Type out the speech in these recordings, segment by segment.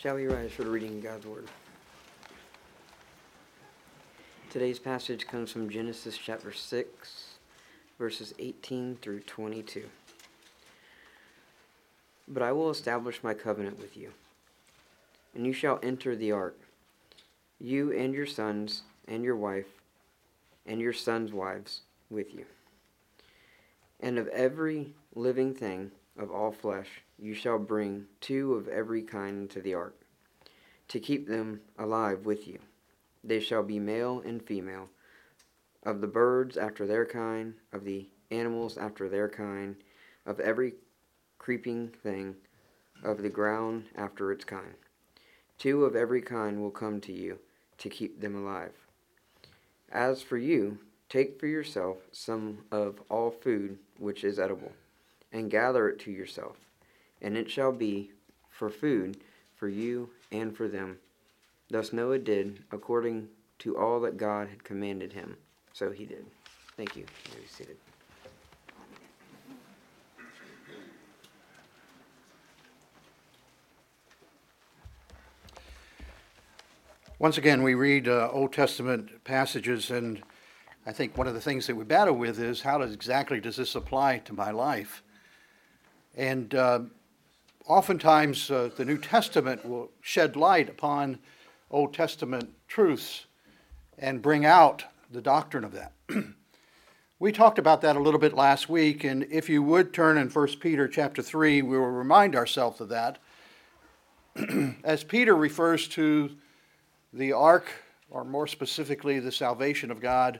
Shall we rise for the reading of God's Word? Today's passage comes from Genesis chapter 6, verses 18 through 22. But I will establish my covenant with you, and you shall enter the ark, you and your sons and your wife and your sons' wives with you. And of every living thing of all flesh you shall bring 2 of every kind into the ark, to keep them alive with you. They shall be male and female, of the birds after their kind, of the animals after their kind, of every creeping thing of the ground after its kind. 2 of every kind will come to you, to keep them alive. As for you, take for yourself some of all food which is edible, and gather it to yourself, and it shall be for food for you and for them. Thus Noah did according to all that God had commanded him. So he did. Thank you. You may be seated. Once again, we read Old Testament passages, and I think one of the things that we battle with is how exactly does this apply to my life? And oftentimes the New Testament will shed light upon Old Testament truths and bring out the doctrine of that. We talked about that a little bit last week, and if you would turn in 1 Peter chapter 3, we will remind ourselves of that. As Peter refers to the ark, or more specifically the salvation of God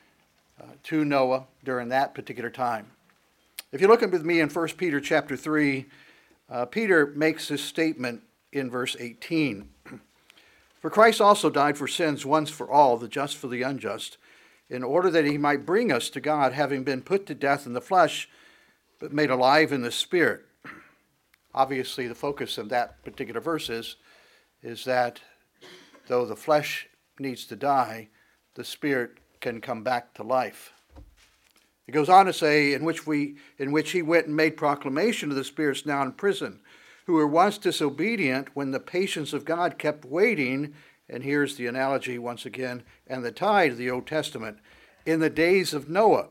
to Noah during that particular time. If you look with me in 1 Peter chapter 3, Peter makes this statement in verse 18. For Christ also died for sins once for all, the just for the unjust, in order that he might bring us to God, having been put to death in the flesh, but made alive in the spirit. Obviously, the focus of that particular verse is that though the flesh needs to die, the spirit can come back to life. It goes on to say, in which he went and made proclamation to the spirits now in prison, who were once disobedient when the patience of God kept waiting, and here's the analogy once again, and the tide of the Old Testament, in the days of Noah,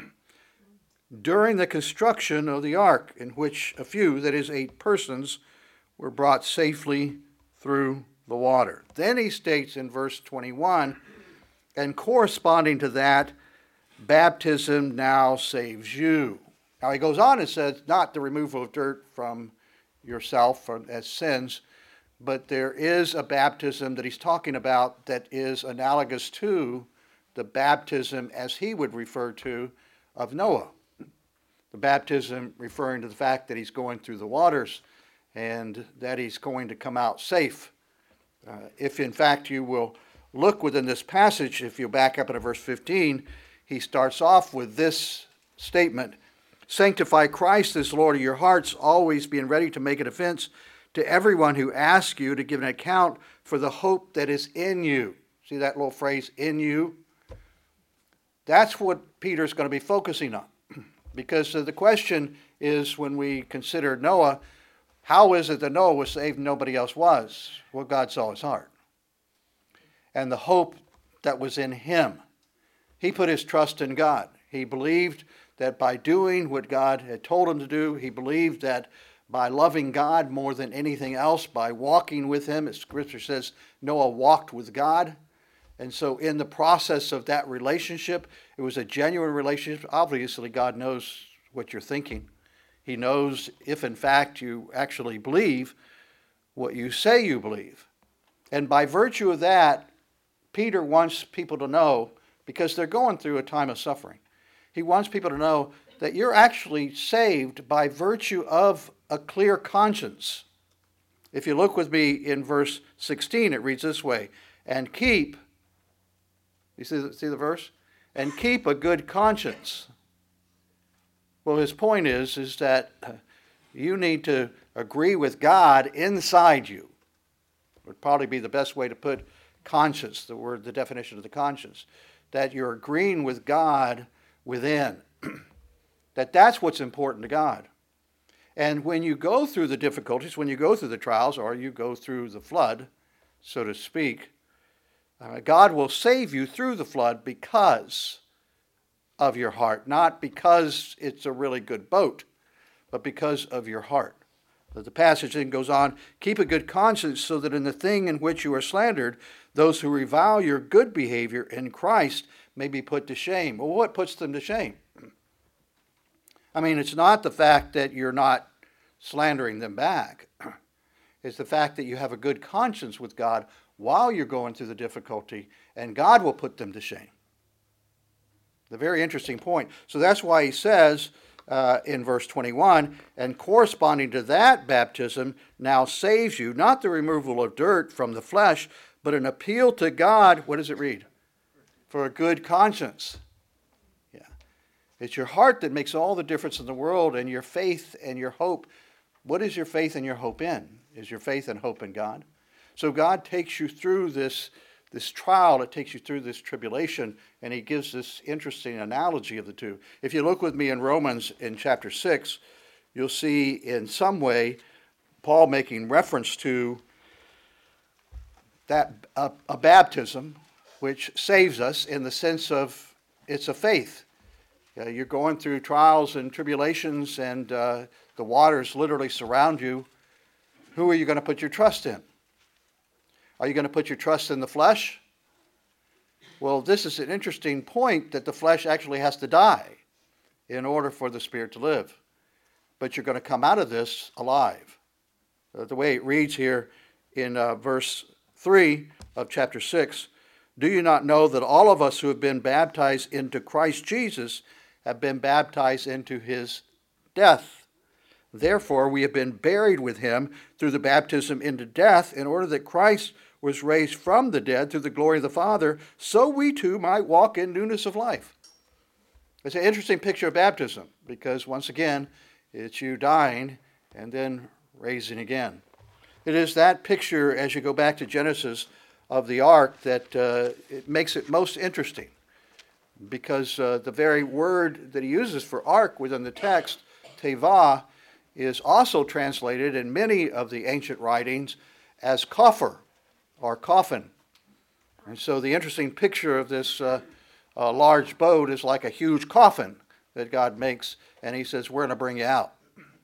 during the construction of the ark, in which a few, that is 8 persons, were brought safely through the water. Then he states in verse 21, and corresponding to that, baptism now saves you. Now he goes on and says, not the removal of dirt from yourself as sins, but there is a baptism that he's talking about that is analogous to the baptism, as he would refer to, of Noah. The baptism referring to the fact that he's going through the waters and that he's going to come out safe. If in fact you will look within this passage, if you back up into verse 15, he starts off with this statement, sanctify Christ as Lord of your hearts, always being ready to make a defense to everyone who asks you to give an account for the hope that is in you. See that little phrase, in you? That's what Peter's going to be focusing on. Because the question is, when we consider Noah, how is it that Noah was saved and nobody else was? Well, God saw his heart. And the hope that was in him. He put his trust in God. He believed that by doing what God had told him to do, he believed that by loving God more than anything else, by walking with him, as Scripture says, Noah walked with God. And so in the process of that relationship, it was a genuine relationship. Obviously, God knows what you're thinking. He knows if, in fact, you actually believe what you say you believe. And by virtue of that, Peter wants people to know, because they're going through a time of suffering, he wants people to know that you're actually saved by virtue of a clear conscience. If you look with me in verse 16, it reads this way, and keep, you see the verse? And keep a good conscience. Well, his point is that you need to agree with God inside you. Would probably be the best way to put conscience, the definition of the conscience. That you're agreeing with God within. That's what's important to God. And when you go through the difficulties, when you go through the trials, or you go through the flood, so to speak, God will save you through the flood because of your heart, not because it's a really good boat, but because of your heart. The passage then goes on, keep a good conscience so that in the thing in which you are slandered, those who revile your good behavior in Christ may be put to shame. Well, what puts them to shame? I mean, it's not the fact that you're not slandering them back. It's the fact that you have a good conscience with God while you're going through the difficulty, and God will put them to shame. The very interesting point. So that's why he says in verse 21, and corresponding to that baptism now saves you, not the removal of dirt from the flesh, but an appeal to God, what does it read? For a good conscience. Yeah. It's your heart that makes all the difference in the world, and your faith and your hope. What is your faith and your hope in? Is your faith and hope in God? So God takes you through this trial, it takes you through this tribulation, and he gives this interesting analogy of the two. If you look with me in Romans in chapter 6, you'll see in some way Paul making reference to that a baptism which saves us in the sense of it's a faith. You're going through trials and tribulations, and the waters literally surround you. Who are you going to put your trust in? Are you going to put your trust in the flesh? Well, this is an interesting point that the flesh actually has to die in order for the spirit to live. But you're going to come out of this alive. The way it reads here in verse 3 of chapter 6, do you not know that all of us who have been baptized into Christ Jesus have been baptized into his death? Therefore, we have been buried with him through the baptism into death, in order that Christ was raised from the dead through the glory of the Father, so we too might walk in newness of life. It's an interesting picture of baptism, because once again, it's you dying and then raising again. It is that picture, as you go back to Genesis, of the ark that it makes it most interesting, because the very word that he uses for ark within the text, tevah, is also translated in many of the ancient writings as coffer or coffin. And so the interesting picture of this large boat is like a huge coffin that God makes, and he says, we're going to bring you out.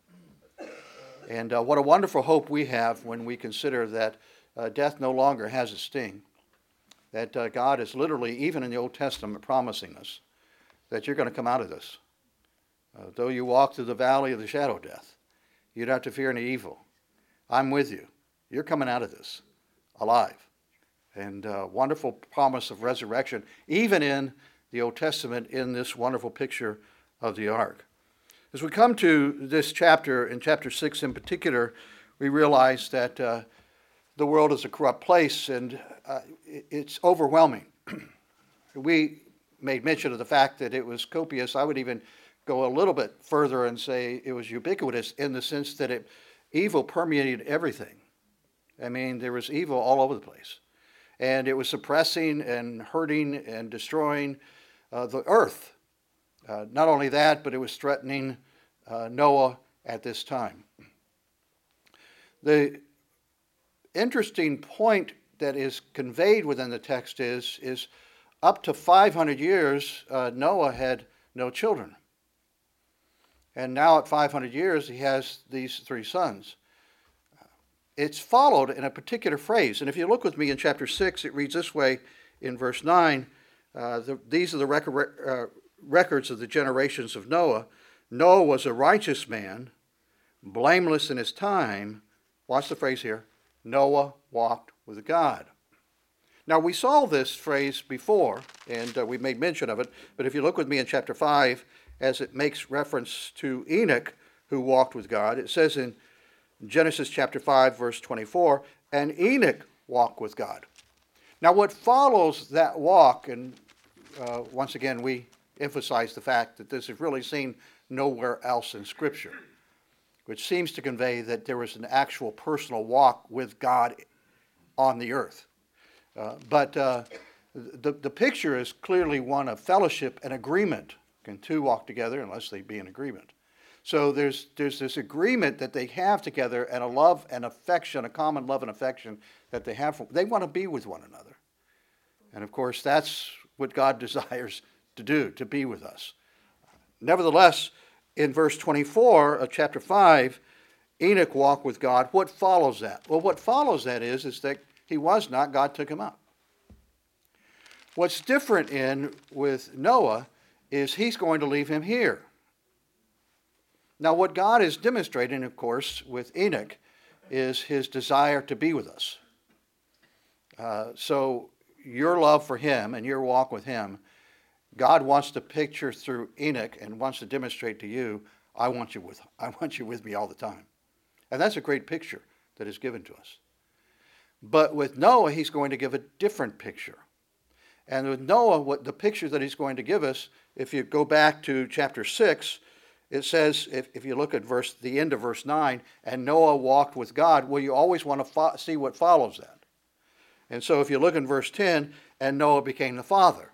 And what a wonderful hope we have when we consider that death no longer has a sting. That God is literally, even in the Old Testament, promising us that you're going to come out of this. Though you walk through the valley of the shadow of death, you don't have to fear any evil. I'm with you. You're coming out of this alive. And wonderful promise of resurrection, even in the Old Testament, in this wonderful picture of the ark. As we come to this chapter, in chapter 6 in particular, we realize that the world is a corrupt place, and it's overwhelming. We made mention of the fact that it was copious. I would even go a little bit further and say it was ubiquitous, in the sense that evil permeated everything. I mean, there was evil all over the place. And it was suppressing and hurting and destroying the earth. Not only that, but it was threatening Noah at this time. The interesting point that is conveyed within the text is up to 500 years, Noah had no children. And now at 500 years, he has these 3 sons. It's followed in a particular phrase. And if you look with me in chapter 6, it reads this way in verse 9. These are the records of the generations of Noah. Noah was a righteous man, blameless in his time. Watch the phrase here. Noah walked with God. Now, we saw this phrase before, and we made mention of it. But if you look with me in chapter 5, as it makes reference to Enoch, who walked with God, it says in Genesis chapter 5, verse 24, and Enoch walked with God. Now, what follows that walk, and once again, we emphasize the fact that this is really seen nowhere else in Scripture, which seems to convey that there was an actual personal walk with God on the earth. But the picture is clearly one of fellowship and agreement. Can 2 walk together unless they be in agreement? So there's this agreement that they have together, and a love and affection, a common love and affection that they have. They want to be with one another. And of course, that's what God desires to do, to be with us. Nevertheless, in verse 24 of chapter 5, Enoch walked with God. What follows that? Well, what follows that is that he was not, God took him up. What's different with Noah is he's going to leave him here. Now, what God is demonstrating, of course, with Enoch is his desire to be with us. So your love for him and your walk with him, God wants to picture through Enoch and wants to demonstrate to you, I want you with me all the time. And that's a great picture that is given to us. But with Noah, he's going to give a different picture. And with Noah, what the picture that he's going to give us, if you go back to chapter 6, it says, if you look at the end of verse 9, and Noah walked with God, well, you always want to see what follows that. And so if you look in verse 10, and Noah became the father.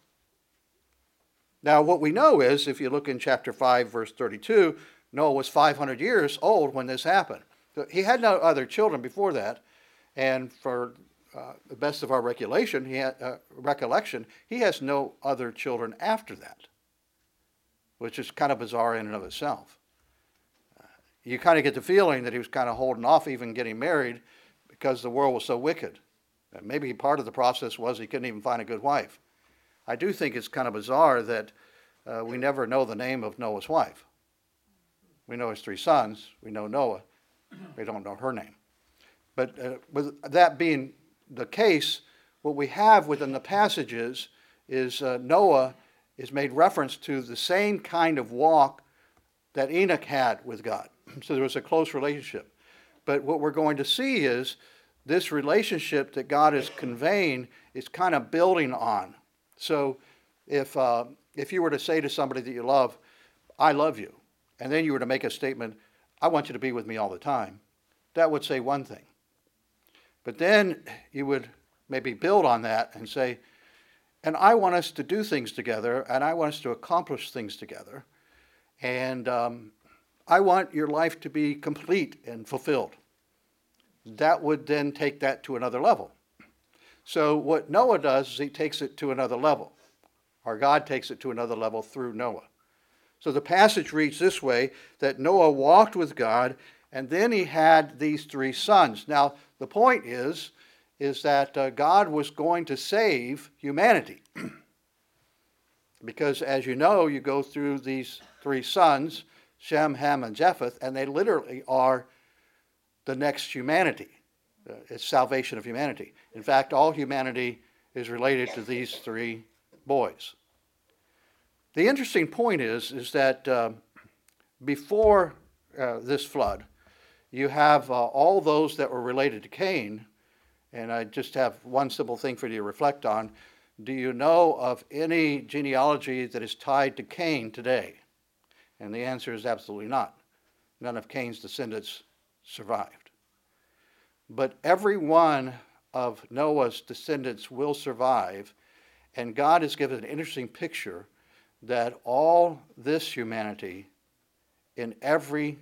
Now, what we know is, if you look in chapter 5, verse 32, Noah was 500 years old when this happened. He had no other children before that, and for the best of our recollection, he has no other children after that, which is kind of bizarre in and of itself. You kind of get the feeling that he was kind of holding off even getting married because the world was so wicked. Maybe part of the process was he couldn't even find a good wife. I do think it's kind of bizarre that we never know the name of Noah's wife. We know his 3 sons. We know Noah. We don't know her name. But with that being the case, what we have within the passages is Noah is made reference to the same kind of walk that Enoch had with God. So there was a close relationship. But what we're going to see is this relationship that God is conveying is kind of building on. So if you were to say to somebody that you love, I love you, and then you were to make a statement, I want you to be with me all the time, that would say one thing. But then you would maybe build on that and say, and I want us to do things together, and I want us to accomplish things together, and I want your life to be complete and fulfilled. That would then take that to another level. So what Noah does is he takes it to another level, or God takes it to another level through Noah. So the passage reads this way, that Noah walked with God, and then he had these 3 sons. Now, the point is that God was going to save humanity. Because as you know, you go through these 3 sons, Shem, Ham, and Japheth, and they literally are the next humanity. It's salvation of humanity. In fact, all humanity is related to these 3 boys. The interesting point is that before this flood, you have all those that were related to Cain, and I just have one simple thing for you to reflect on. Do you know of any genealogy that is tied to Cain today? And the answer is absolutely not. None of Cain's descendants survived. But every one of Noah's descendants will survive, and God has given an interesting picture that all this humanity in every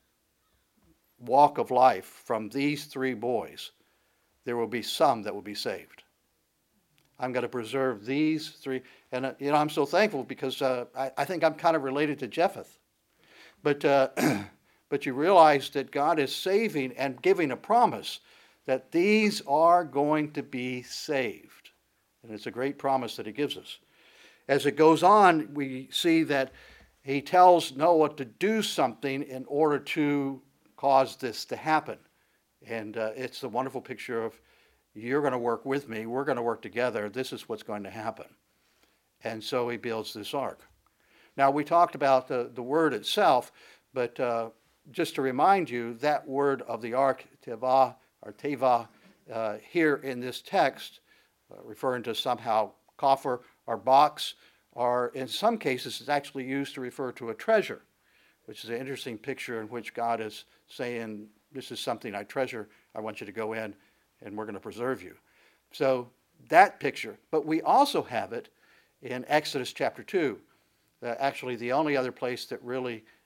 walk of life from these 3 boys, there will be some that will be saved. I'm going to preserve these 3. And I'm so thankful because I think I'm kind of related to Japheth. But you realize that God is saving and giving a promise that these are going to be saved. And it's a great promise that he gives us. As it goes on, we see that he tells Noah to do something in order to cause this to happen. And it's a wonderful picture of, you're going to work with me, we're going to work together, this is what's going to happen. And so he builds this ark. Now, we talked about the word itself, but just to remind you, that word of the ark, teva, or teva, here in this text, referring to somehow coffer or box, or in some cases it's actually used to refer to a treasure, which is an interesting picture in which God is saying, this is something I treasure, I want you to go in, and we're going to preserve you. So that picture, but we also have it in Exodus chapter 2. Actually, the only other place that really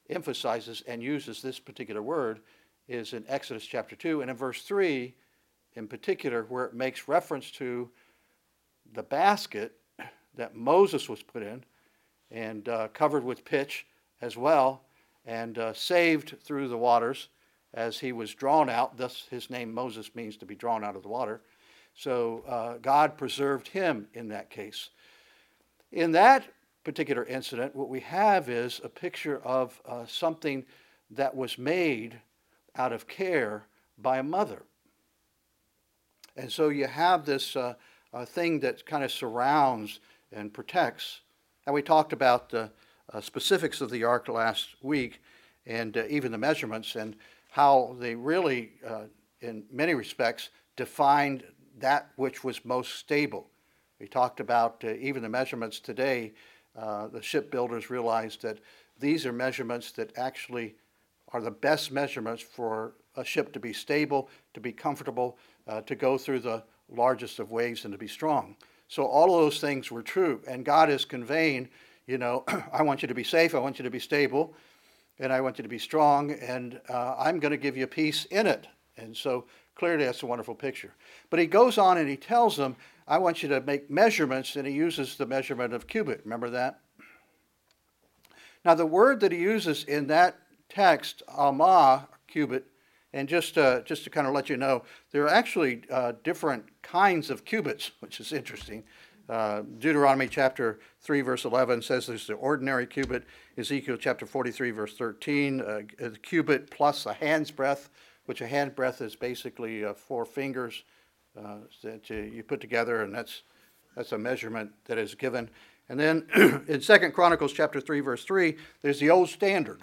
emphasizes and uses this particular word is in Exodus chapter 2, and in verse 3 in particular, where it makes reference to the basket that Moses was put in and covered with pitch as well, and saved through the waters as he was drawn out. Thus his name Moses means to be drawn out of the water. So God preserved him in that case. In that particular incident, what we have is a picture of something that was made out of care by a mother. And so you have this thing that kind of surrounds and protects. And we talked about the specifics of the ark last week, and even the measurements, and how they really, in many respects, defined that which was most stable. We talked about even the measurements today. The shipbuilders realized that these are measurements that actually are the best measurements for a ship to be stable, to be comfortable, to go through the largest of waves, and to be strong. So all of those things were true. And God is conveying, I want you to be safe, I want you to be stable, and I want you to be strong, and I'm going to give you peace in it. And so clearly that's a wonderful picture. But he goes on and he tells them, I want you to make measurements, and he uses the measurement of cubit. Remember that? Now the word that he uses in that text, almah, cubit, and just to kind of let you know, there are actually different kinds of cubits, which is interesting. Deuteronomy chapter 3, verse 11 says there's the ordinary cubit. Ezekiel chapter 43, verse 13, a cubit plus a hand's breadth, which a hand's breadth is basically 4 fingers that you put together, and that's a measurement that is given. And then in 2 Chronicles chapter 3, verse 3, there's the old standard.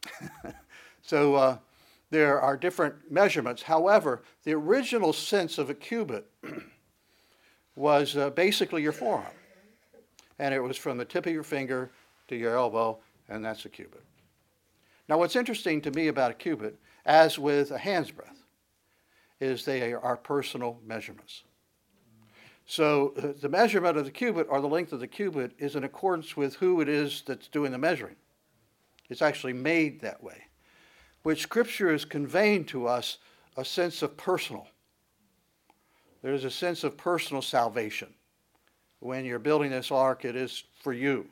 So there are different measurements. However, the original sense of a cubit was basically your forearm. And it was from the tip of your finger to your elbow, and that's a cubit. Now what's interesting to me about a cubit, as with a hand's breadth, is they are personal measurements. So the measurement of the cubit, or the length of the cubit, is in accordance with who it is that's doing the measuring. It's actually made that way, which Scripture is conveying to us a sense of personal. There's a sense of personal salvation. When you're building this ark, it is for you.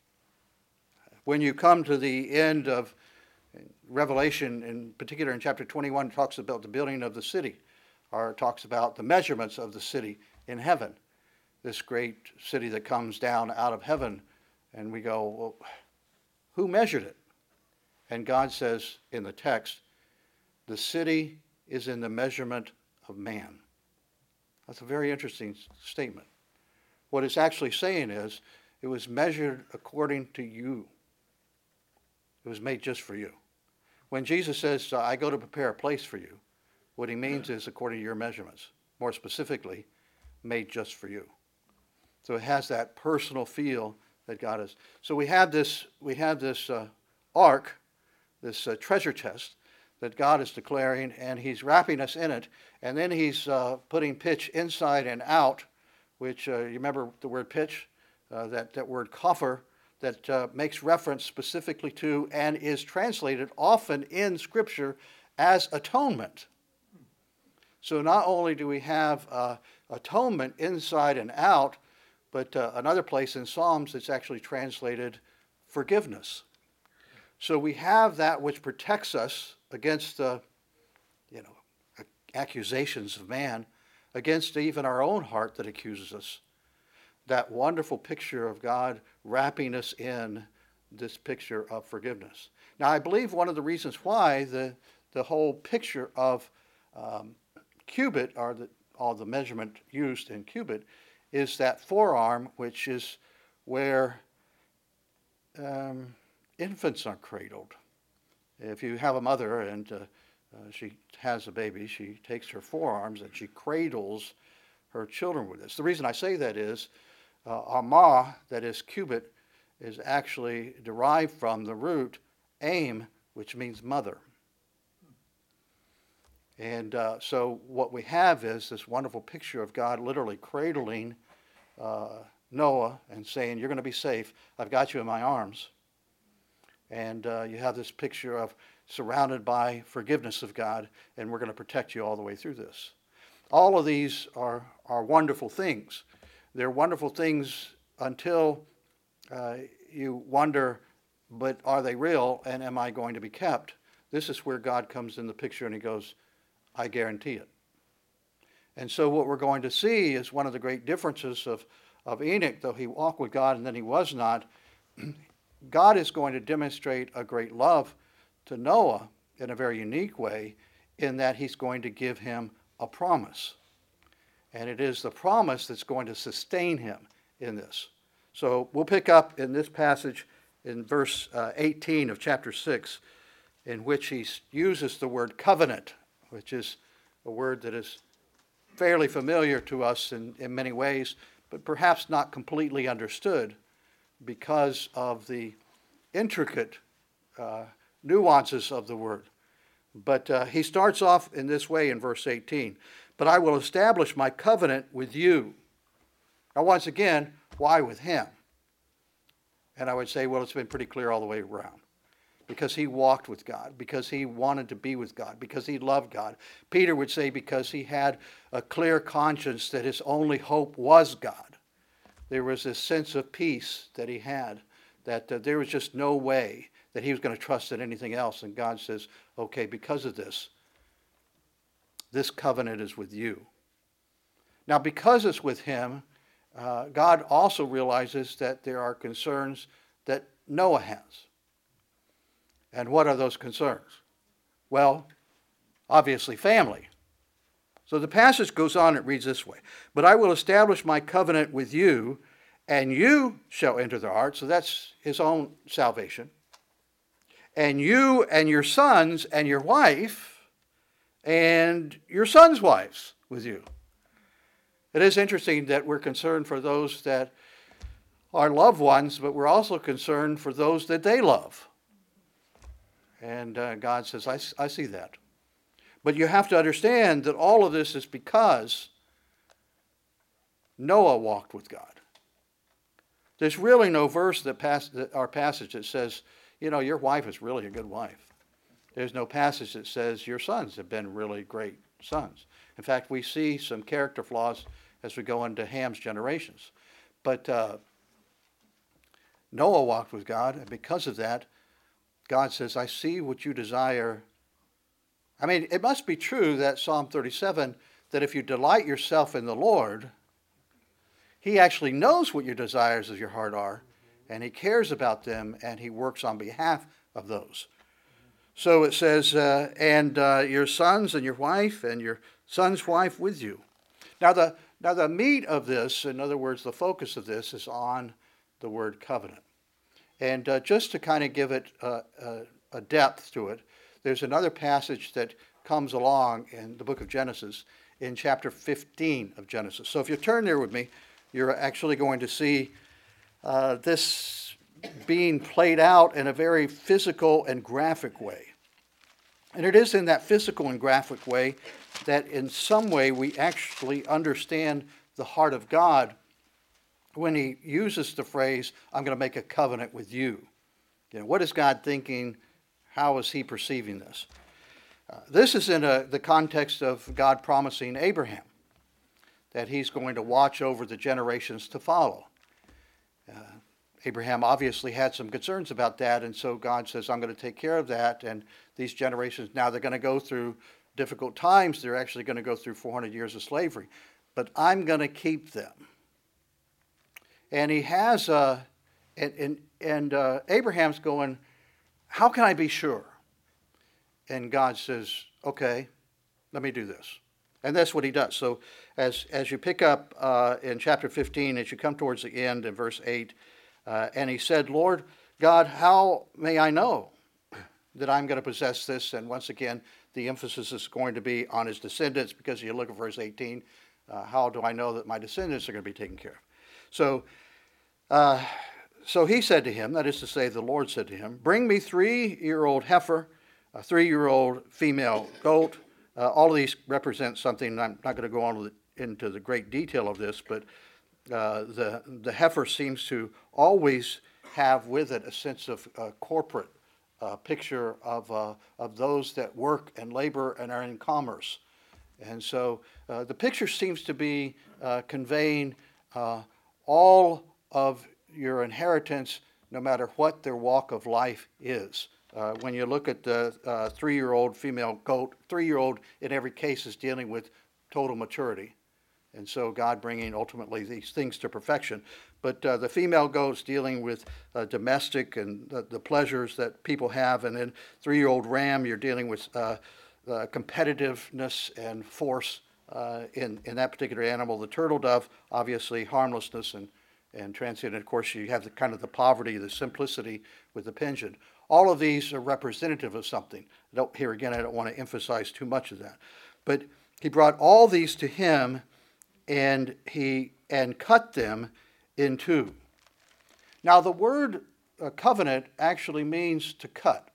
When you come to the end of Revelation, in particular in chapter 21, it talks about the building of the city, or it talks about the measurements of the city in heaven, this great city that comes down out of heaven. And we go, well, who measured it? And God says in the text, the city is in the measurement of man. That's a very interesting statement. What it's actually saying is, it was measured according to you. It was made just for you. When Jesus says, I go to prepare a place for you, what he means is according to your measurements. More specifically, made just for you. So it has that personal feel that God is. So we have this ark, this treasure chest that God is declaring, and he's wrapping us in it, and then he's putting pitch inside and out, which you remember the word pitch, that word coffer, that makes reference specifically to and is translated often in Scripture as atonement. So not only do we have atonement inside and out, but another place in Psalms it's actually translated forgiveness. So we have that which protects us against the accusations of man, against even our own heart that accuses us. That wonderful picture of God wrapping us in this picture of forgiveness. Now, I believe one of the reasons why the whole picture of cubit, or all the measurement used in cubit, is that forearm, which is where infants are cradled. If you have a mother and she has a baby, she takes her forearms and she cradles her children with this. The reason I say that is amah, that is cubit, is actually derived from the root aim, which means mother. And so what we have is this wonderful picture of God literally cradling Noah and saying, you're going to be safe. I've got you in my arms. And you have this picture of surrounded by forgiveness of God, and we're going to protect you all the way through this. All of these are wonderful things. They're wonderful things until you wonder, but are they real, and am I going to be kept? This is where God comes in the picture and he goes, I guarantee it. And so what we're going to see is one of the great differences of Enoch, though he walked with God and then he was not. God is going to demonstrate a great love to Noah in a very unique way, in that he's going to give him a promise. And it is the promise that's going to sustain him in this. So we'll pick up in this passage in verse 18 of chapter 6, in which he uses the word covenant, which is a word that is fairly familiar to us in many ways, but perhaps not completely understood because of the intricate nuances of the word. But he starts off in this way in verse 18. But I will establish my covenant with you. Now once again, why with him? And I would say, well, it's been pretty clear all the way around. Because he walked with God, because he wanted to be with God, because he loved God. Peter would say because he had a clear conscience that his only hope was God. There was this sense of peace that he had, that there was just no way that he was going to trust in anything else. And God says, okay, because of this, this covenant is with you. Now, because it's with him, God also realizes that there are concerns that Noah has. And what are those concerns? Well, obviously family. So the passage goes on, it reads this way. But I will establish my covenant with you, and you shall enter the ark. So that's his own salvation. And you and your sons and your wife and your sons' wives with you. It is interesting that we're concerned for those that are loved ones, but we're also concerned for those that they love. And God says, I see that. But you have to understand that all of this is because Noah walked with God. There's really no verse that our passage that says, you know, your wife is really a good wife. There's no passage that says your sons have been really great sons. In fact, we see some character flaws as we go into Ham's generations. But Noah walked with God, and because of that, God says, I see what you desire. I mean, it must be true that Psalm 37, that if you delight yourself in the Lord, he actually knows what your desires of your heart are, and he cares about them, and he works on behalf of those. So it says, and your sons and your wife and your son's wife with you. Now the meat of this, in other words, the focus of this is on the word covenant. And just to kind of give it a depth to it, there's another passage that comes along in the book of Genesis, in chapter 15 of Genesis. So if you turn there with me, you're actually going to see this being played out in a very physical and graphic way. And it is in that physical and graphic way that in some way we actually understand the heart of God when he uses the phrase, I'm going to make a covenant with you. You know, what is God thinking? How is he perceiving this? This is in the context of God promising Abraham that he's going to watch over the generations to follow. Abraham obviously had some concerns about that, and so God says, I'm going to take care of that, and these generations, now they're going to go through difficult times. They're actually going to go through 400 years of slavery, but I'm going to keep them. And he has, Abraham's going, how can I be sure? And God says, okay, let me do this. And that's what he does. So as you pick up in chapter 15, as you come towards the end in verse 8, and he said, Lord God, how may I know that I'm going to possess this? And once again, the emphasis is going to be on his descendants, because you look at verse 18, how do I know that my descendants are going to be taken care of? So he said to him, that is to say, the Lord said to him, bring me 3-year-old heifer, a 3-year-old female goat. All of these represent something, and I'm not going to go on into the great detail of this, but the heifer seems to always have with it a sense of corporate picture of those that work and labor and are in commerce. And so the picture seems to be conveying all of your inheritance, no matter what their walk of life is. When you look at the 3-year-old female goat, 3-year-old in every case is dealing with total maturity. And so God bringing ultimately these things to perfection. But the female goat's dealing with domestic and the pleasures that people have. And then 3-year-old ram, you're dealing with competitiveness and force in that particular animal. The turtle dove, obviously harmlessness and transient. And of course, you have the kind of the poverty, the simplicity with the pigeon. All of these are representative of something. Here again, I don't want to emphasize too much of that. But he brought all these to him, and cut them in two. Now, the word covenant actually means to cut.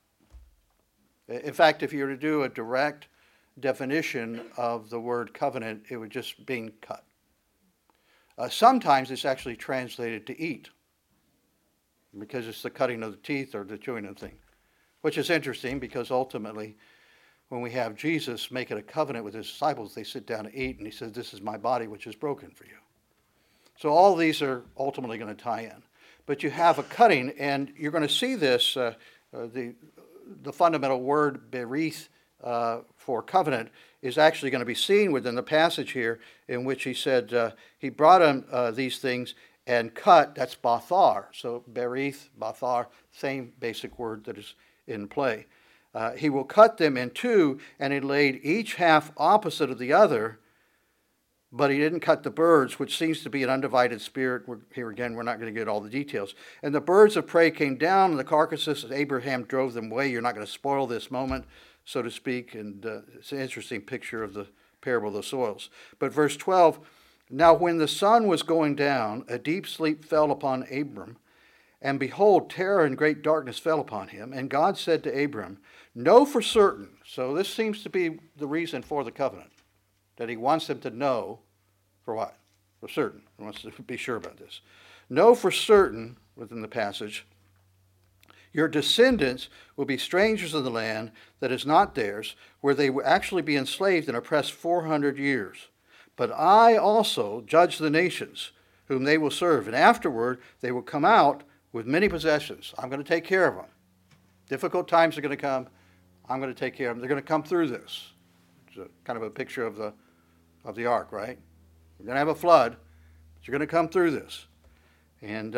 In fact, if you were to do a direct definition of the word covenant, it would just mean cut. Sometimes it's actually translated to eat, because it's the cutting of the teeth or the chewing of the thing, which is interesting because ultimately when we have Jesus making a covenant with his disciples, they sit down to eat, and he says, "This is my body which is broken for you." So all these are ultimately going to tie in. But you have a cutting, and you're going to see this, the fundamental word berith for covenant is actually going to be seen within the passage here in which he said he brought him these things and cut, that's bathar. So berith, bathar, same basic word that is in play. He will cut them in two, and he laid each half opposite of the other, but he didn't cut the birds, which seems to be an undivided spirit. Here again, we're not going to get all the details. And the birds of prey came down, and the carcasses of Abraham drove them away. You're not going to spoil this moment, so to speak, and it's an interesting picture of the parable of the soils. But verse 12, now when the sun was going down, a deep sleep fell upon Abram, and behold, terror and great darkness fell upon him. And God said to Abram, know for certain, so this seems to be the reason for the covenant, that he wants him to know for what? For certain. He wants to be sure about this. Know for certain, within the passage, your descendants will be strangers in the land that is not theirs, where they will actually be enslaved and oppressed 400 years. But I also judge the nations whom they will serve, and afterward they will come out with many possessions. I'm going to take care of them. Difficult times are going to come. I'm going to take care of them. They're going to come through this. It's kind of a picture of the ark, right? We're going to have a flood, but you're going to come through this. And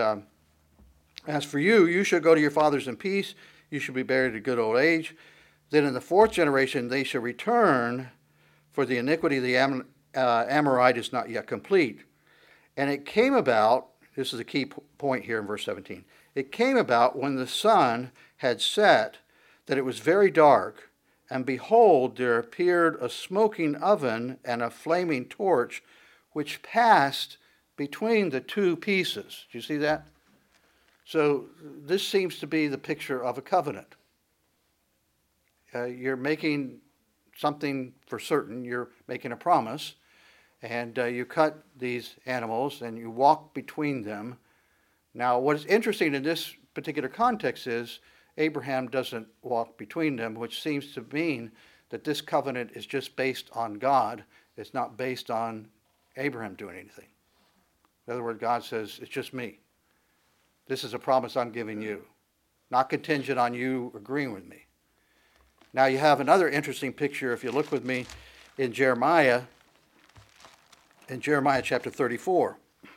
as for you, you shall go to your fathers in peace. You shall be buried at good old age. Then in the 4th generation they shall return, for the iniquity of the Amorite is not yet complete. And it came about, this is a key point here in verse 17, it came about when the sun had set that it was very dark, and behold, there appeared a smoking oven and a flaming torch, which passed between the two pieces. Do you see that? So this seems to be the picture of a covenant. You're making something for certain. You're making a promise. And you cut these animals and you walk between them. Now, what is interesting in this particular context is Abraham doesn't walk between them, which seems to mean that this covenant is just based on God. It's not based on Abraham doing anything. In other words, God says, it's just me. This is a promise I'm giving you, not contingent on you agreeing with me. Now, you have another interesting picture if you look with me in Jeremiah chapter 34.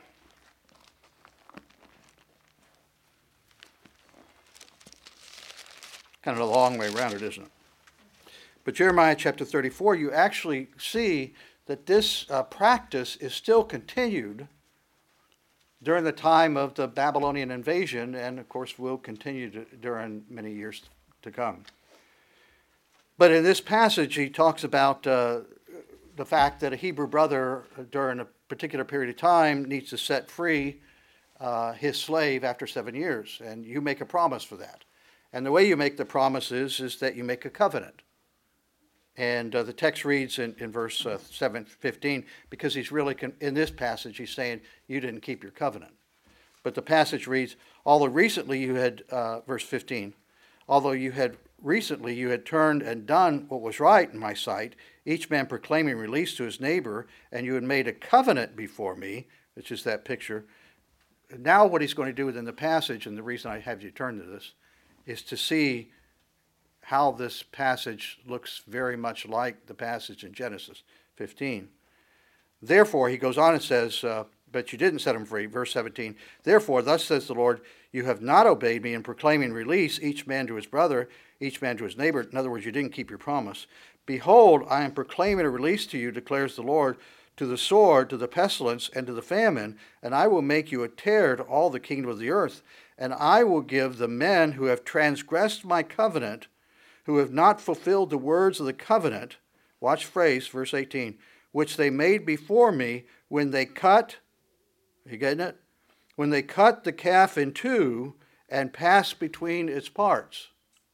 Kind of a long way around it, isn't it? But Jeremiah chapter 34, you actually see that this practice is still continued during the time of the Babylonian invasion, and of course will continue during many years to come. But in this passage, he talks about the fact that a Hebrew brother during a particular period of time needs to set free his slave after 7 years, and you make a promise for that. And the way you make the promise is that you make a covenant. And the text reads in verse 7:15, because he's really, in this passage, he's saying, you didn't keep your covenant. But the passage reads, although recently you had, verse 15, although you had turned and done what was right in my sight, each man proclaiming release to his neighbor, and you had made a covenant before me," which is that picture. Now what he's going to do within the passage, and the reason I have you turn to this, is to see how this passage looks very much like the passage in Genesis 15. Therefore, he goes on and says, but you didn't set him free. Verse 17, "Therefore, thus says the Lord, you have not obeyed me in proclaiming release, each man to his brother, each man to his neighbor." In other words, you didn't keep your promise. "Behold, I am proclaiming a release to you, declares the Lord, to the sword, to the pestilence, and to the famine, and I will make you a terror to all the kingdom of the earth. And I will give the men who have transgressed my covenant, who have not fulfilled the words of the covenant," watch phrase, verse 18, "which they made before me when they cut," you getting it? "When they cut the calf in two and passed between its parts."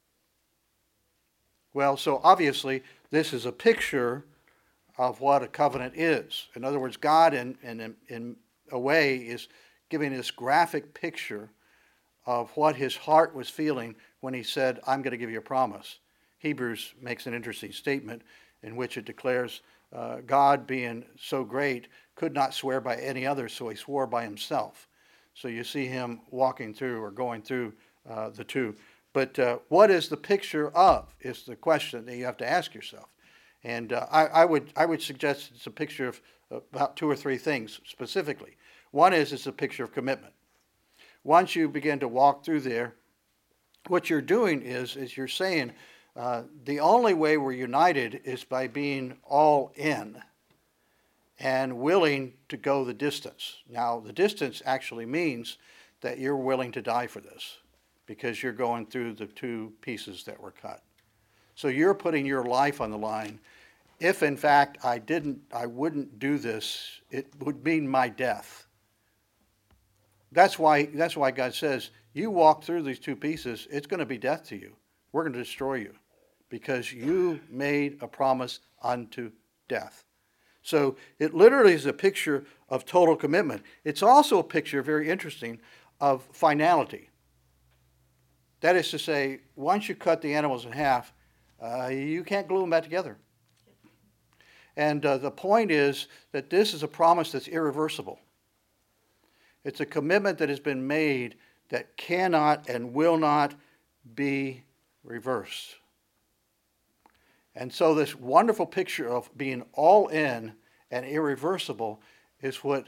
Well, so obviously this is a picture of what a covenant is. In other words, God in a way is giving this graphic picture of what his heart was feeling when he said, "I'm going to give you a promise." Hebrews makes an interesting statement in which it declares God, being so great, could not swear by any other, so he swore by himself. So you see him walking through or going through the two. But what is the picture of is the question that you have to ask yourself. And I would suggest it's a picture of about two or three things specifically. One is it's a picture of commitment. Once you begin to walk through there, what you're doing is you're saying the only way we're united is by being all in and willing to go the distance. Now, the distance actually means that you're willing to die for this because you're going through the two pieces that were cut. So you're putting your life on the line. If in fact I wouldn't do this, it would mean my death. That's why God says, you walk through these two pieces, it's going to be death to you. We're going to destroy you because you made a promise unto death. So it literally is a picture of total commitment. It's also a picture, very interesting, of finality. That is to say, once you cut the animals in half, you can't glue them back together. And the point is that this is a promise that's irreversible. It's a commitment that has been made that cannot and will not be reversed. And so this wonderful picture of being all in and irreversible is what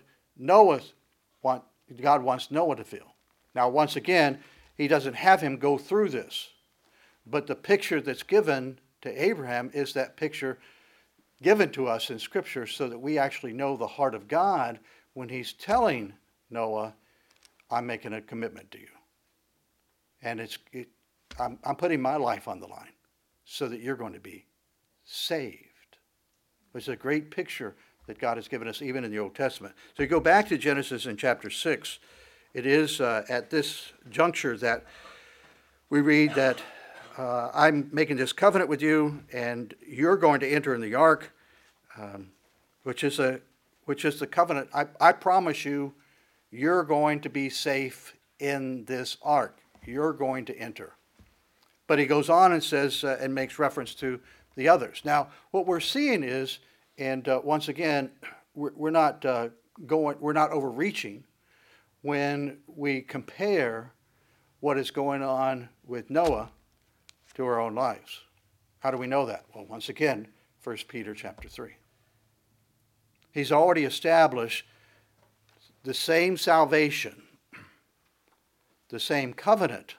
God wants Noah to feel. Now, once again, he doesn't have him go through this. But the picture that's given to Abraham is that picture given to us in Scripture so that we actually know the heart of God when he's telling Noah, "I'm making a commitment to you. And I'm putting my life on the line so that you're going to be saved." It's a great picture that God has given us even in the Old Testament. So you go back to Genesis in chapter 6. It is at this juncture that we read that I'm making this covenant with you, and you're going to enter in the ark, which is the covenant. I promise you, you're going to be safe in this ark. You're going to enter. But he goes on and says and makes reference to the others. Now, what we're seeing is, and once again, we're not overreaching when we compare what is going on with Noah to our own lives. How do we know that? Well, once again, 1 Peter chapter 3. He's already established the same salvation, the same covenant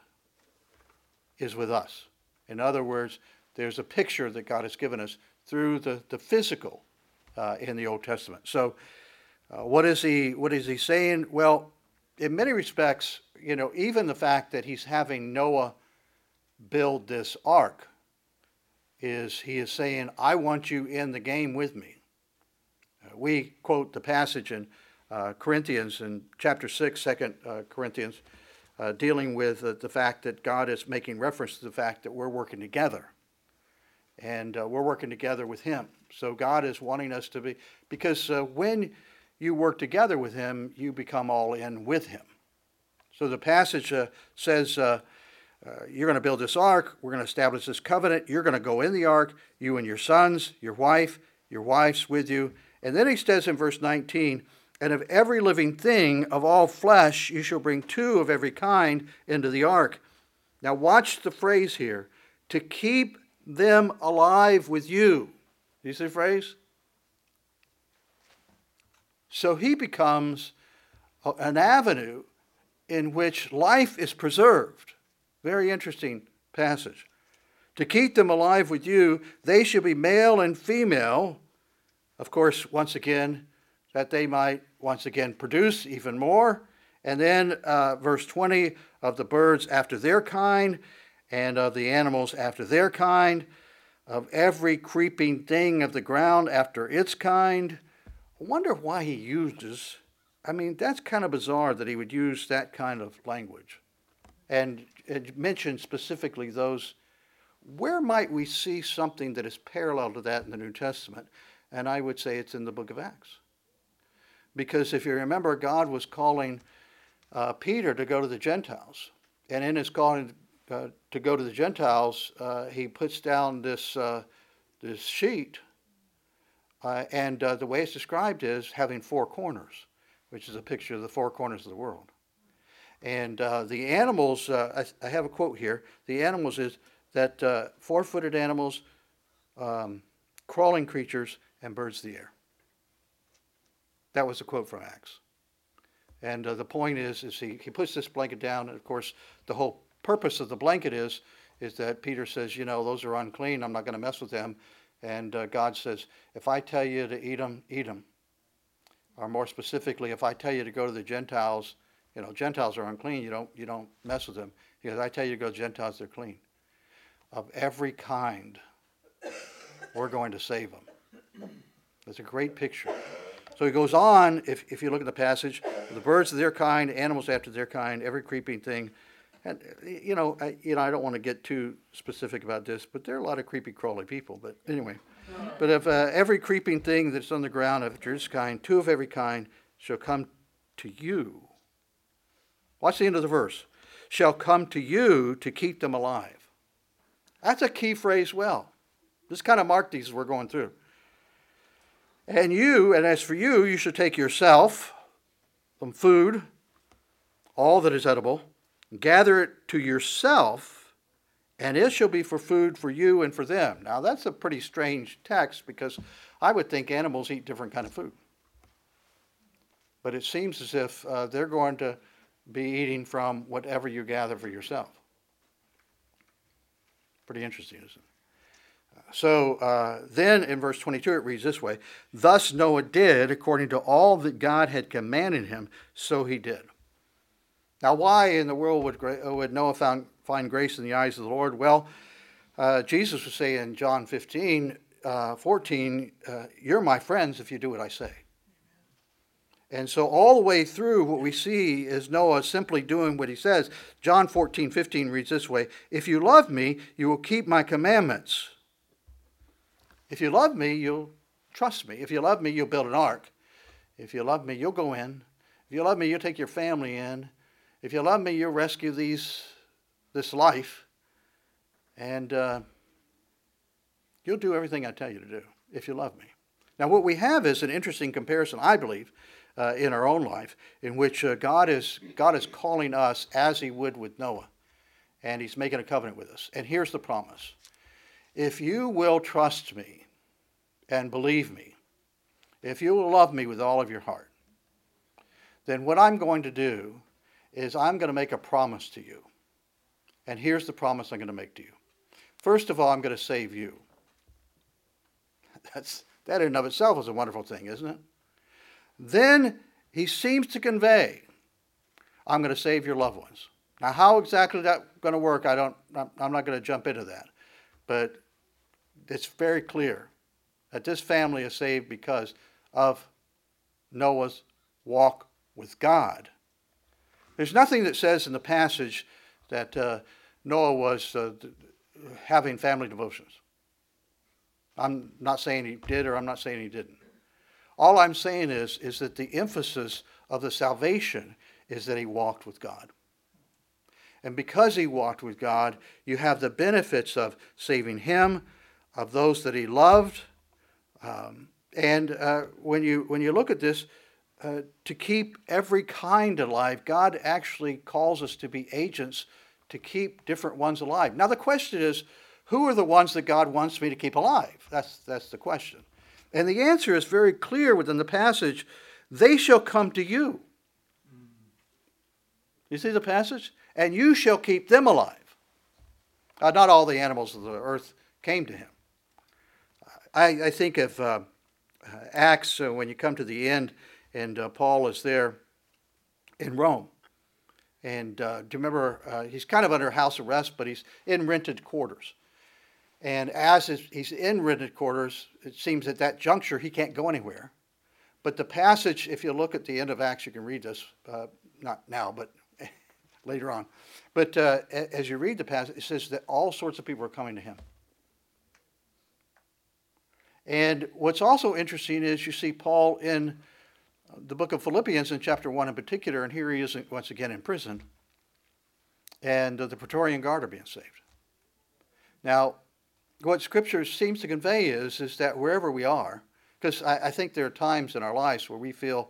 is with us. In other words, there's a picture that God has given us through the physical in the Old Testament. So what is he saying? Well, in many respects, even the fact that he's having Noah build this ark he is saying, I want you in the game with me. We quote the passage in Corinthians in chapter 6, 2 Corinthians, dealing with the fact that God is making reference to the fact that we're working together. And we're working together with him. So God is wanting us to be, because when you work together with him, you become all in with him. So the passage says, you're going to build this ark. We're going to establish this covenant. You're going to go in the ark, you and your sons, your wives with you. And then he says in verse 19, and of every living thing of all flesh you shall bring 2 of every kind into the ark. Now watch the phrase here, to keep them alive with you. Do you see the phrase? So he becomes an avenue in which life is preserved. Very interesting passage. To keep them alive with you, they shall be male and female. Of course, once again, that they might once again produce even more. And then verse 20, of the birds after their kind, and of the animals after their kind, of every creeping thing of the ground after its kind. I wonder why he uses, that's kind of bizarre that he would use that kind of language. And it mentions specifically those. Where might we see something that is parallel to that in the New Testament? And I would say it's in the book of Acts. Because if you remember, God was calling Peter to go to the Gentiles. And in his calling to go to the Gentiles, he puts down this sheet. And the way it's described is having 4 corners, which is a picture of the 4 corners of the world. And the animals, I have a quote here. The animals is that 4-footed animals, crawling creatures, and birds of the air. That was a quote from Acts. And the point is he puts this blanket down, and of course the whole purpose of the blanket is that Peter says, those are unclean, I'm not going to mess with them. And God says, if I tell you to eat them, eat them. Or more specifically, if I tell you to go to the Gentiles, Gentiles are unclean, you don't mess with them. He goes, I tell you to go to Gentiles, they're clean. Of every kind, we're going to save them. That's a great picture. So he goes on, if you look at the passage, the birds of their kind, animals after their kind, every creeping thing. And, I don't want to get too specific about this, but there are a lot of creepy, crawly people. But anyway, but if every creeping thing that's on the ground after its kind, 2 of every kind shall come to you. Watch the end of the verse. Shall come to you to keep them alive. That's a key phrase well. This kind of marked these as we're going through. And as for you, you should take yourself some food, all that is edible, and gather it to yourself, and it shall be for food for you and for them. Now, that's a pretty strange text because I would think animals eat different kind of food. But it seems as if they're going to be eating from whatever you gather for yourself. Pretty interesting, isn't it? So then in verse 22 it reads this way, thus Noah did according to all that God had commanded him, so he did. Now why in the world would Noah find grace in the eyes of the Lord? Well, Jesus would say in John 14, you're my friends if you do what I say. And so all the way through what we see is Noah simply doing what he says. John 14:15 reads this way, if you love me, you will keep my commandments. If you love me, you'll trust me. If you love me, you'll build an ark. If you love me, you'll go in. If you love me, you'll take your family in. If you love me, you'll rescue this life. And you'll do everything I tell you to do if you love me. Now, what we have is an interesting comparison, I believe, in our own life, in which God is calling us as he would with Noah. And he's making a covenant with us. And here's the promise. If you will trust me and believe me, if you will love me with all of your heart, then what I'm going to do is I'm going to make a promise to you. And here's the promise I'm going to make to you. First of all, I'm going to save you. That in and of itself is a wonderful thing, isn't it? Then he seems to convey, I'm going to save your loved ones. Now, how exactly that's going to work, I'm not going to jump into that. But it's very clear that this family is saved because of Noah's walk with God. There's nothing that says in the passage that Noah was having family devotions. I'm not saying he did or I'm not saying he didn't. All I'm saying is that the emphasis of the salvation is that he walked with God. And because he walked with God, you have the benefits of saving him, of those that he loved. When you look at this, to keep every kind alive, God actually calls us to be agents to keep different ones alive. Now the question is, who are the ones that God wants me to keep alive? That's the question. And the answer is very clear within the passage. They shall come to you. You see the passage? And you shall keep them alive. Not all the animals of the earth came to him. I think of Acts when you come to the end and Paul is there in Rome. And do you remember, he's kind of under house arrest, but he's in rented quarters. And as he's in rented quarters, it seems at that juncture he can't go anywhere. But the passage, if you look at the end of Acts, you can read this, not now, but later on. But as you read the passage, it says that all sorts of people are coming to him. And what's also interesting is you see Paul in the book of Philippians in chapter 1 in particular, and here he is once again in prison, and the Praetorian Guard are being saved. Now, what Scripture seems to convey is that wherever we are, because I think there are times in our lives where we feel,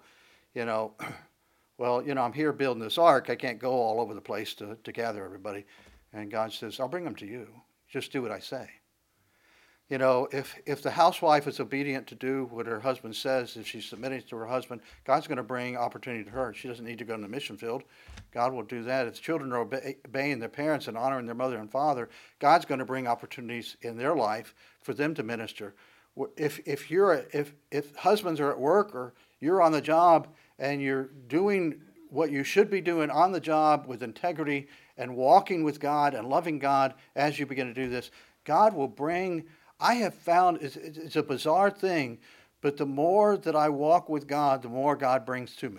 I'm here building this ark, I can't go all over the place to gather everybody. And God says, I'll bring them to you. Just do what I say. If the housewife is obedient to do what her husband says, if she's submitting to her husband, God's going to bring opportunity to her. She doesn't need to go to the mission field. God will do that. If children are obeying their parents and honoring their mother and father, God's going to bring opportunities in their life for them to minister. If husbands are at work or you're on the job and you're doing what you should be doing on the job with integrity and walking with God and loving God as you begin to do this, God will bring. I have found it's a bizarre thing, but the more that I walk with God, the more God brings to me.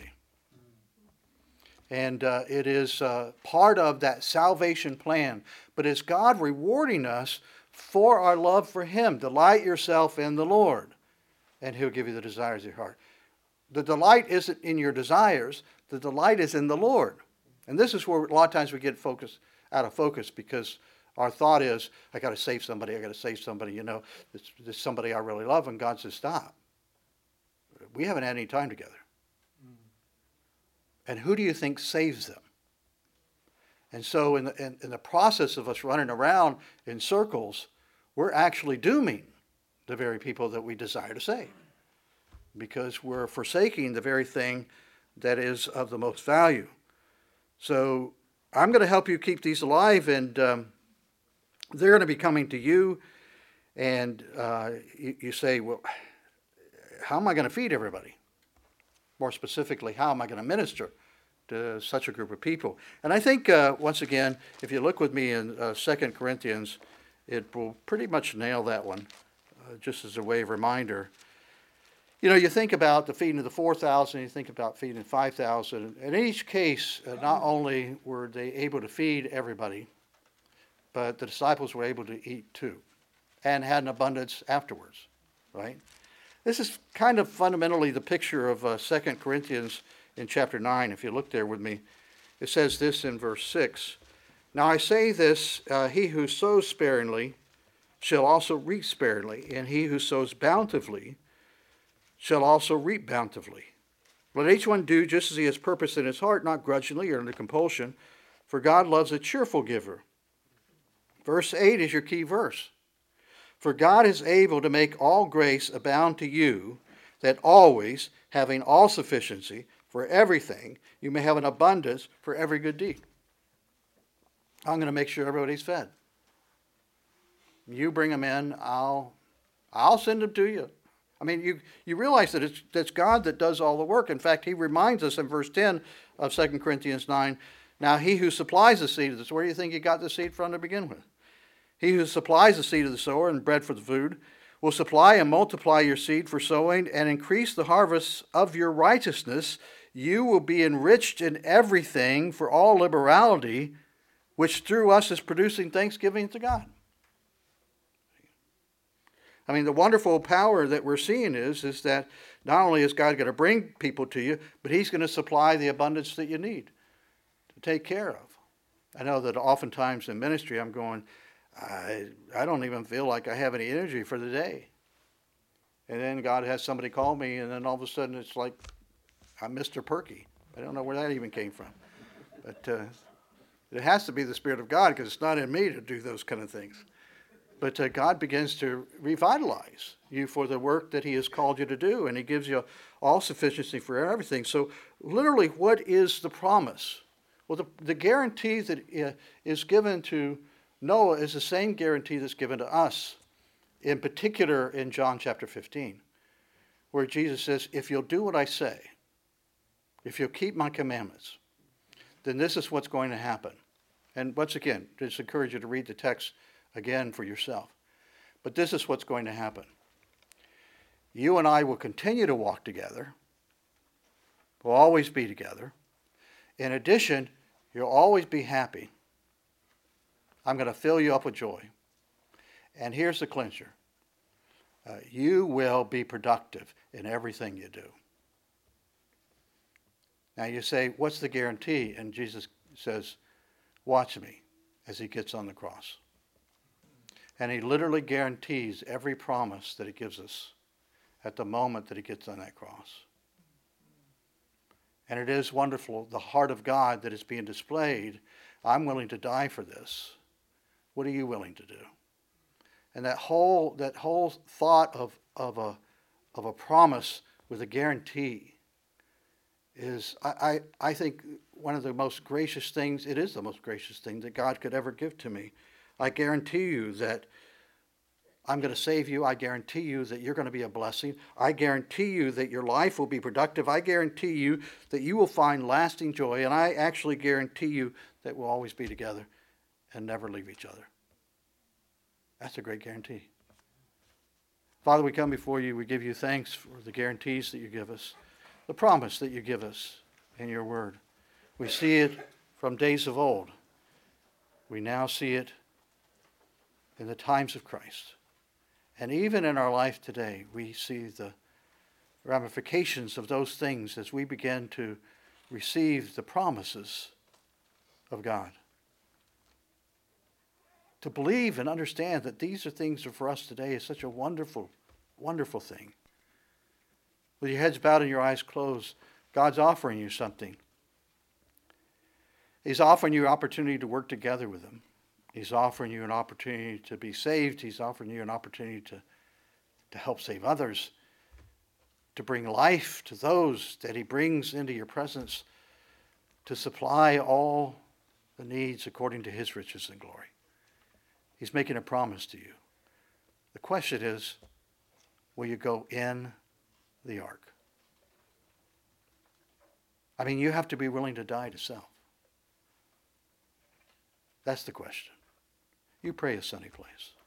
And it is part of that salvation plan. But it's God rewarding us for our love for him. Delight yourself in the Lord, and he'll give you the desires of your heart. The delight isn't in your desires. The delight is in the Lord. And this is where a lot of times we get out of focus because our thought is, I got to save somebody, this somebody I really love, and God says, stop. We haven't had any time together. And who do you think saves them? And so in the process of us running around in circles, we're actually dooming the very people that we desire to save. Because we're forsaking the very thing that is of the most value. So I'm going to help you keep these alive, and they're going to be coming to you, and you say, well, how am I going to feed everybody? More specifically, how am I going to minister to such a group of people? And I think, once again, if you look with me in 2 Corinthians, it will pretty much nail that one, just as a way of reminder. You think about the feeding of the 4,000, you think about feeding 5,000. In each case, not only were they able to feed everybody, but the disciples were able to eat too, and had an abundance afterwards, right? This is kind of fundamentally the picture of 2 Corinthians in chapter 9. If you look there with me, it says this in verse 6. Now I say this, he who sows sparingly shall also reap sparingly, and he who sows bountifully shall also reap bountifully. Let each one do just as he has purpose in his heart, not grudgingly or under compulsion, for God loves a cheerful giver. Verse 8 is your key verse. For God is able to make all grace abound to you, that always, having all sufficiency for everything, you may have an abundance for every good deed. I'm going to make sure everybody's fed. You bring them in, I'll send them to you. I mean, you realize that it's God that does all the work. In fact, he reminds us in verse 10 of 2 Corinthians 9, now he who supplies the seed of this, where do you think you got the seed from to begin with? He who supplies the seed of the sower and bread for the food will supply and multiply your seed for sowing and increase the harvest of your righteousness. You will be enriched in everything for all liberality, which through us is producing thanksgiving to God. I mean, the wonderful power that we're seeing is that not only is God going to bring people to you, but he's going to supply the abundance that you need to take care of. I know that oftentimes in ministry I'm going, I don't even feel like I have any energy for the day. And then God has somebody call me, and then all of a sudden it's like I'm Mr. Perky. I don't know where that even came from. But it has to be the Spirit of God, because it's not in me to do those kind of things. But God begins to revitalize you for the work that He has called you to do, and He gives you all sufficiency for everything. So literally, what is the promise? Well, the guarantee that is given to Noah is the same guarantee that's given to us, in particular in John chapter 15, where Jesus says, if you'll do what I say, if you'll keep my commandments, then this is what's going to happen. And once again, just encourage you to read the text again for yourself. But this is what's going to happen. You and I will continue to walk together. We'll always be together. In addition, you'll always be happy. I'm going to fill you up with joy. And here's the clincher. You will be productive in everything you do. Now you say, what's the guarantee? And Jesus says, watch me as He gets on the cross. And He literally guarantees every promise that He gives us at the moment that He gets on that cross. And it is wonderful, the heart of God that is being displayed. I'm willing to die for this. What are you willing to do? And that whole thought of a promise with a guarantee is, I think, one of the most gracious things. It is the most gracious thing that God could ever give to me. I guarantee you that I'm going to save you. I guarantee you that you're going to be a blessing. I guarantee you that your life will be productive. I guarantee you that you will find lasting joy. And I actually guarantee you that we'll always be together and never leave each other. That's a great guarantee. Father, we come before you. We give you thanks for the guarantees that you give us, the promise that you give us in your word. We see it from days of old. We now see it in the times of Christ. And even in our life today, we see the ramifications of those things as we begin to receive the promises of God. To believe and understand that these are things that for us today is such a wonderful, wonderful thing. With your heads bowed and your eyes closed, God's offering you something. He's offering you an opportunity to work together with Him. He's offering you an opportunity to be saved. He's offering you an opportunity to help save others, to bring life to those that He brings into your presence, to supply all the needs according to His riches and glory. He's making a promise to you. The question is, will you go in the ark? I mean, you have to be willing to die to self. That's the question. You pray a sunny place.